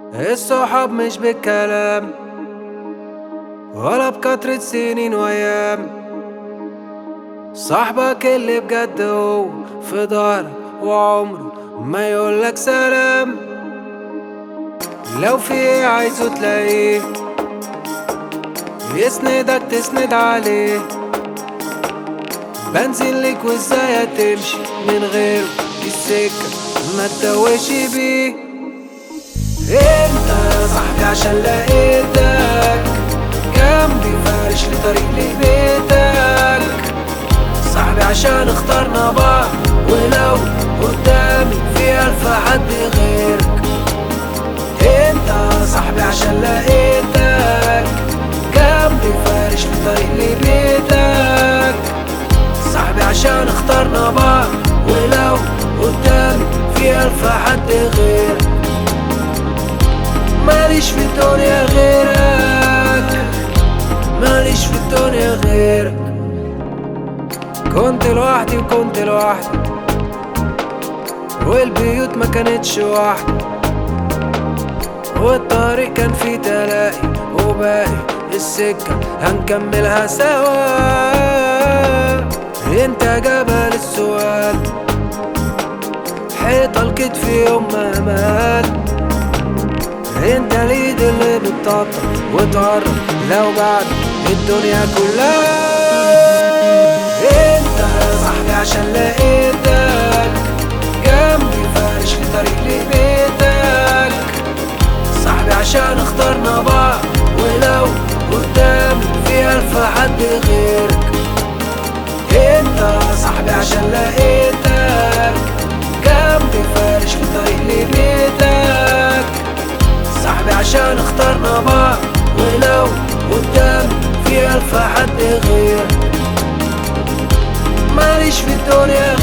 الصحاب مش بالكلام ولا بكترة سنين وايام. صاحبك اللي بجد هو في ظهرك وعمره ما يقولك سلام. لو في ايه عايزه تلاقيه، يسندك تسند عليه. بنزل لك وازاي هتمشي من غيره، السكة ما تتوهش بيه. انت صاحبي عشان لقيتك جنبي فارش لطريق لبيتك. صاحبي عشان اخترنا بعض، ولو قدامي في ألف حد غيرك. انت صاحبي عشان لقيتك جنبي فارش لطريق لبيتك. صاحبي عشان اخترنا بعض، ولو قدامي في ألف حد غيرك. ماليش في الدنيا غيرك، ماليش في الدنيا غيرك. كنت لوحدي وكنت لوحدي، والبيوت ما كانتش واحدة، والطريق كان فيه تلاقي، وباقي السكة هنكملها سوا. انت جبل السؤال، حيطة الكتف يوم ما مال. انت اليد اللي بتطبطب وتقرب لو بعد الدنيا كلها. انت صاحبي عشان لقيتك جنبي فارش لطريق لبيتك. صاحبي عشان اخترنا بعض، ولو قدامي في ألف حد غيرك. انت صاحبي عشان لقيتك جنبي فارش لطريق لبيتك. صاحبي عشان اخترنا بعض، ولو قدامي في ألف حد غيرك. ماليش في الدنيا